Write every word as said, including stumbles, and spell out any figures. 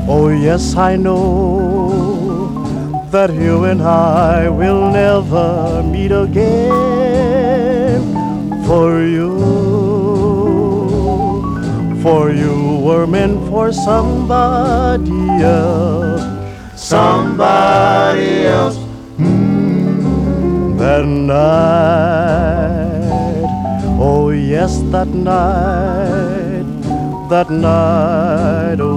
Oh yes, I know that you and I will never meet again. For you, for you were meant for somebody else, somebody else. Mm, that night, oh yes, that night, that night. Oh,